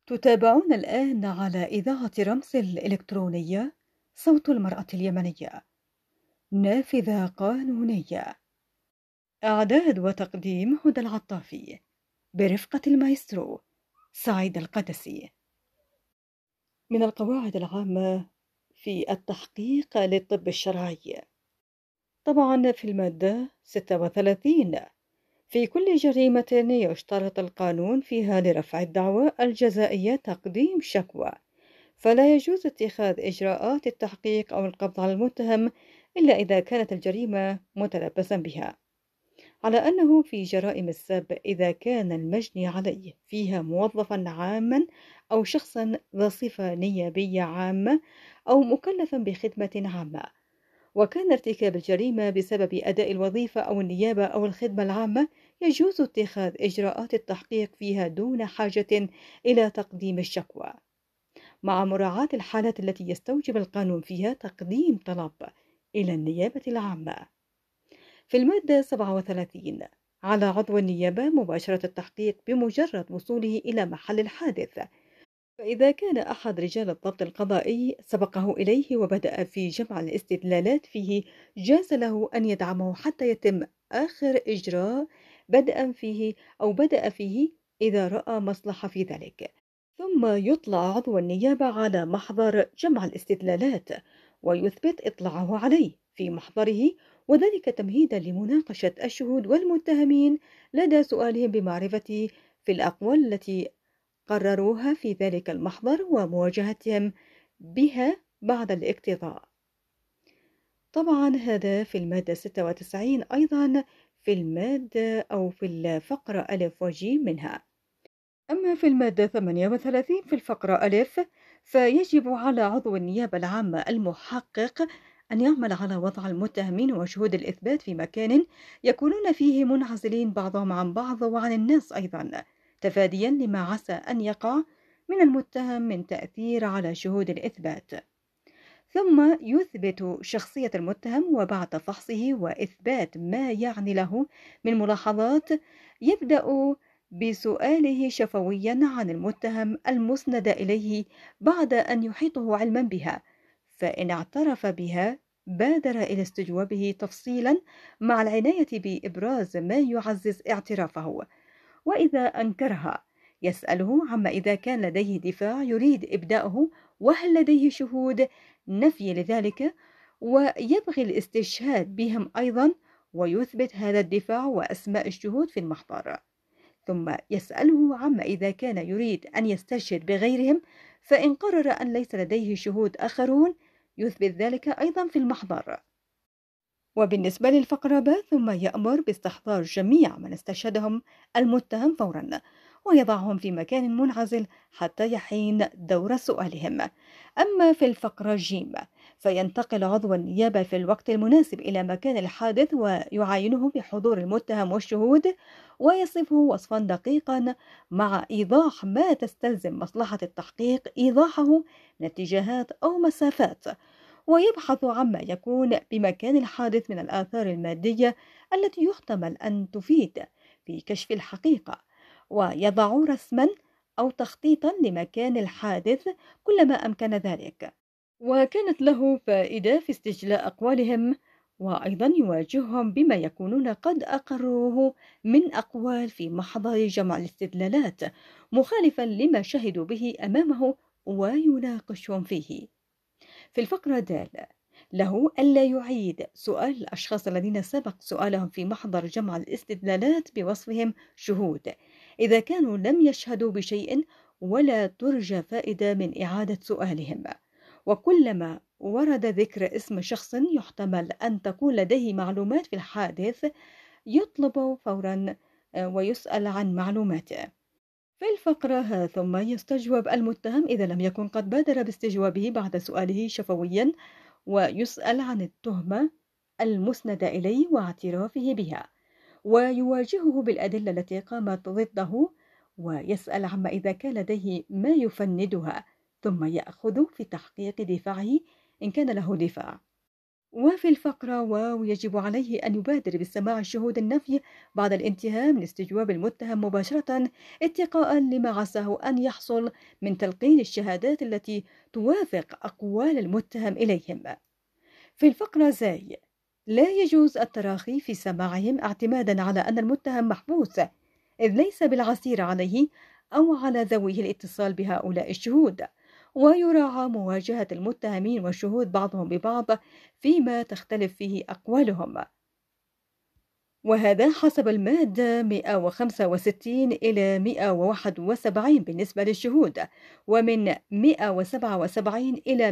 تتابعون الآن على إذاعة رمز الإلكترونية صوت المرأة اليمنية، نافذة قانونية. إعداد وتقديم هدى العطافي برفقة المايسترو سعيد القدسي. من القواعد العامة في التحقيق للطب الشرعي، طبعا في المادة 36، في كل جريمة يشترط القانون فيها لرفع الدعوى الجزائية تقديم شكوى، فلا يجوز اتخاذ إجراءات التحقيق أو القبض على المتهم إلا إذا كانت الجريمة متلبسا بها، على أنه في جرائم السب إذا كان المجني عليه فيها موظفا عاما أو شخصا ذا صفة نيابية عامة أو مكلفا بخدمة عامة، وكان ارتكاب الجريمة بسبب أداء الوظيفة أو النيابة أو الخدمة العامة، يجوز اتخاذ إجراءات التحقيق فيها دون حاجة إلى تقديم الشكوى، مع مراعاة الحالات التي يستوجب القانون فيها تقديم طلب إلى النيابة العامة. في المادة 37، على عضو النيابة مباشرة التحقيق بمجرد وصوله إلى محل الحادث، فإذا كان أحد رجال الضبط القضائي سبقه إليه وبدأ في جمع الاستدلالات فيه، جاز له أن يدعمه حتى يتم آخر إجراء بدأ فيه إذا رأى مصلحة في ذلك، ثم يطلع عضو النيابة على محضر جمع الاستدلالات ويثبت إطلاعه عليه في محضره، وذلك تمهيدا لمناقشة الشهود والمتهمين لدى سؤالهم بمعرفة في الأقوال التي قرروها في ذلك المحضر ومواجهتهم بها بعد الاقتضاء. طبعا هذا في المادة 96 أيضا في المادة أو في الفقرة ألف وجيم منها. أما في المادة 38 في الفقرة ألف، فيجب على عضو النيابة العامة المحقق أن يعمل على وضع المتهمين وشهود الإثبات في مكان يكونون فيه منعزلين بعضهم عن بعض وعن الناس أيضا، تفاديا لما عسى أن يقع من المتهم من تأثير على شهود الإثبات، ثم يثبت شخصية المتهم، وبعد فحصه وإثبات ما يعني له من ملاحظات يبدأ بسؤاله شفويا عن المتهم المسند إليه بعد أن يحيطه علما بها، فإن اعترف بها بادر إلى استجوابه تفصيلا مع العناية بإبراز ما يعزز اعترافه، وإذا أنكرها يسأله عما إذا كان لديه دفاع يريد إبداؤه وهل لديه شهود نفي لذلك، ويبغي الاستشهاد بهم أيضا ويثبت هذا الدفاع وأسماء الشهود في المحضر، ثم يسأله عما إذا كان يريد أن يستشهد بغيرهم، فإن قرر أن ليس لديه شهود آخرون يثبت ذلك أيضا في المحضر. وبالنسبة للفقرة ب، ثم يأمر باستحضار جميع من استشهدهم المتهم فورا ويضعهم في مكان منعزل حتى يحين دور سؤالهم. أما في الفقرة ج، فينتقل عضو النيابة في الوقت المناسب إلى مكان الحادث ويعاينه بحضور المتهم والشهود ويصفه وصفا دقيقا مع إيضاح ما تستلزم مصلحة التحقيق إيضاحه من اتجاهات أو مسافات، ويبحث عما يكون بمكان الحادث من الآثار المادية التي يحتمل أن تفيد في كشف الحقيقة، ويضع رسما أو تخطيطا لمكان الحادث كلما أمكن ذلك، وكانت له فائدة في استجلاء أقوالهم، وأيضا يواجههم بما يكونون قد أقروه من أقوال في محضر جمع الاستدلالات مخالفا لما شهدوا به أمامه ويناقشهم فيه. في الفقرة د، له ألا يعيد سؤال الأشخاص الذين سبق سؤالهم في محضر جمع الاستدلالات بوصفهم شهود إذا كانوا لم يشهدوا بشيء ولا ترجى فائدة من إعادة سؤالهم، وكلما ورد ذكر اسم شخص يحتمل أن تكون لديه معلومات في الحادث يطلب فورا ويسأل عن معلوماته. في الفقرة ثم يستجوب المتهم إذا لم يكن قد بادر باستجوابه بعد سؤاله شفويا، ويسأل عن التهمة المسندة إليه واعترافه بها، ويواجهه بالأدلة التي قامت ضده، ويسأل عما إذا كان لديه ما يفندها، ثم يأخذ في تحقيق دفاعه إن كان له دفاع. وفي الفقرة واو يجب عليه أن يبادر بسماع شهود النفي بعد الانتهاء من استجواب المتهم مباشرة، اتقاء لما عساه أن يحصل من تلقين الشهادات التي توافق أقوال المتهم إليهم. في الفقرة زاي لا يجوز التراخي في سماعهم اعتمادا على أن المتهم محبوس، إذ ليس بالعسير عليه أو على ذويه الاتصال بهؤلاء الشهود، ويراعى مواجهة المتهمين والشهود بعضهم ببعض فيما تختلف فيه أقوالهم، وهذا حسب المادة 165 إلى 171 بالنسبة للشهود، ومن 177 إلى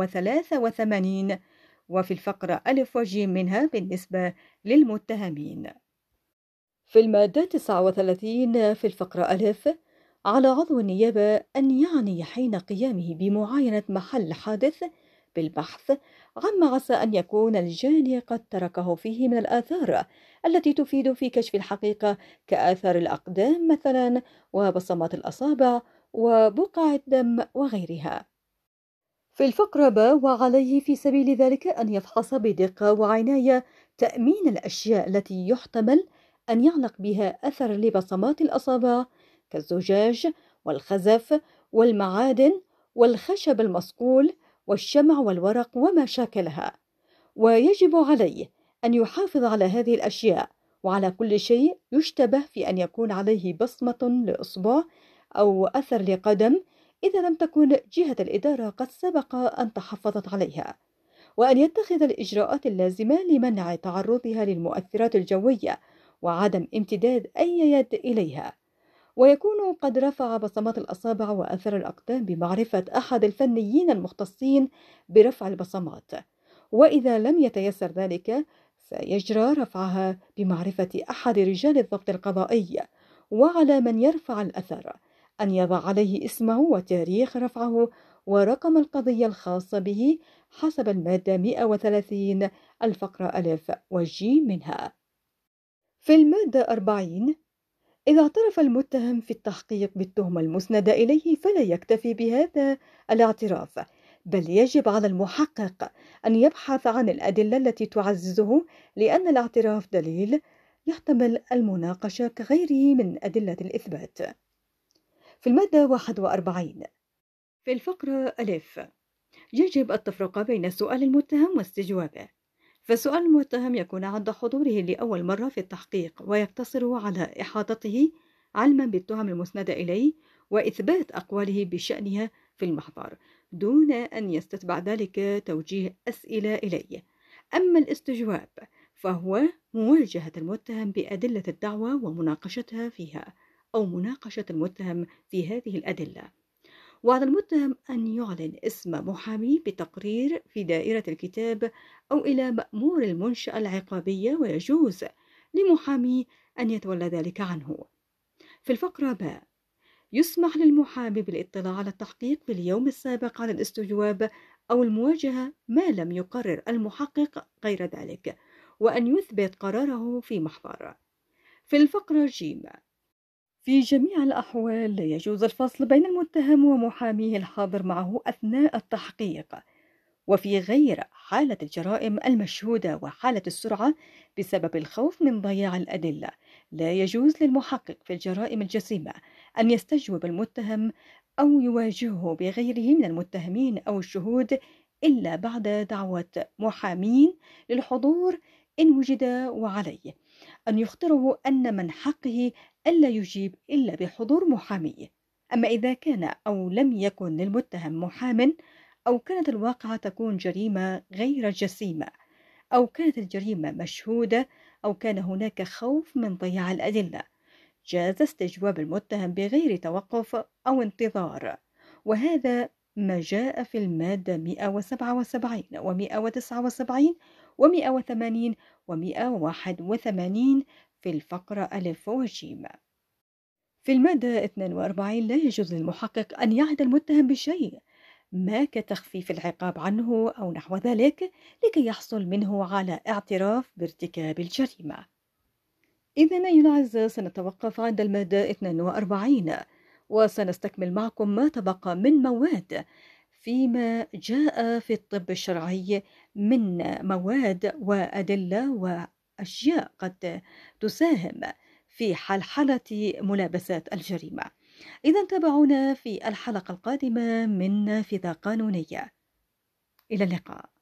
183 وفي الفقرة ألف وجيم منها بالنسبة للمتهمين. في المادة 39 في الفقرة ألف على عضو النيابة أن يعني حين قيامه بمعاينة محل حادث بالبحث عما عسى أن يكون الجاني قد تركه فيه من الآثار التي تفيد في كشف الحقيقة، كآثار الأقدام مثلا وبصمات الأصابع وبقع الدم وغيرها. في الفقرة ب وعليه في سبيل ذلك أن يفحص بدقة وعناية تأمين الأشياء التي يحتمل أن يعلق بها أثر لبصمات الأصابع كالزجاج والخزف والمعادن والخشب المصقول والشمع والورق وما شاكلها، ويجب عليه أن يحافظ على هذه الأشياء وعلى كل شيء يشتبه في أن يكون عليه بصمة لإصبع أو أثر لقدم إذا لم تكن جهة الإدارة قد سبق أن تحفظت عليها، وأن يتخذ الإجراءات اللازمة لمنع تعرضها للمؤثرات الجوية وعدم امتداد أي يد إليها، ويكون قد رفع بصمات الأصابع وأثر الأقدام بمعرفة أحد الفنيين المختصين برفع البصمات، وإذا لم يتيسر ذلك فيجرى رفعها بمعرفة أحد رجال الضبط القضائي، وعلى من يرفع الأثر أن يضع عليه اسمه وتاريخ رفعه ورقم القضية الخاصة به حسب المادة 130 الفقرة ألف وجيم منها. في المادة 40 إذا اعترف المتهم في التحقيق بالتهمة المسندة إليه فلا يكتفي بهذا الاعتراف، بل يجب على المحقق أن يبحث عن الأدلة التي تعززه، لأن الاعتراف دليل يحتمل المناقشة كغيره من أدلة الإثبات. في المادة 41 في الفقرة ألف يجب التفرقة بين سؤال المتهم واستجوابه، فسؤال المتهم يكون عند حضوره لأول مرة في التحقيق ويقتصر على إحاطته علما بالتهم المسندة إليه وإثبات أقواله بشأنها في المحضر دون أن يستتبع ذلك توجيه أسئلة إليه. أما الاستجواب فهو مواجهة المتهم بأدلة الدعوى ومناقشتها فيها أو مناقشة المتهم في هذه الأدلة، وعلى المتهم أن يعلن اسم محامي بتقرير في دائرة الكتاب أو إلى مأمور المنشأة العقابية، ويجوز لمحامي أن يتولى ذلك عنه. في الفقرة ب يسمح للمحامي بالاطلاع على التحقيق في اليوم السابق على الاستجواب أو المواجهة ما لم يقرر المحقق غير ذلك، وأن يثبت قراره في محضر. في الفقرة ج في جميع الأحوال لا يجوز الفصل بين المتهم ومحاميه الحاضر معه أثناء التحقيق، وفي غير حالة الجرائم المشهودة وحالة السرعة بسبب الخوف من ضياع الأدلة لا يجوز للمحقق في الجرائم الجسيمة أن يستجوب المتهم أو يواجهه بغيره من المتهمين أو الشهود إلا بعد دعوة محامين للحضور إن وجد، وعليه أن يخطره أن من حقه ألا يجيب إلا بحضور محاميه. أما إذا كان أو لم يكن للمتهم محام، أو كانت الواقعة تكون جريمة غير جسيمة، أو كانت الجريمة مشهودة، أو كان هناك خوف من ضياع الأدلة، جاز استجواب المتهم بغير توقف أو انتظار، وهذا ما جاء في المادة 177 و179 و180 و181 في الفقرة ألف وجيم. في المادة 42 لا يجوز للمحقق أن يعد المتهم بشيء ما كتخفيف العقاب عنه أو نحو ذلك لكي يحصل منه على اعتراف بارتكاب الجريمة. إذن أيها الأعزاء سنتوقف عند المادة 42 وسنستكمل معكم ما تبقى من مواد فيما جاء في الطب الشرعي من مواد وأدلة وأشياء قد تساهم في حلحلة ملابسات الجريمة. إذا تابعونا في الحلقة القادمة من نافذة قانونية. إلى اللقاء.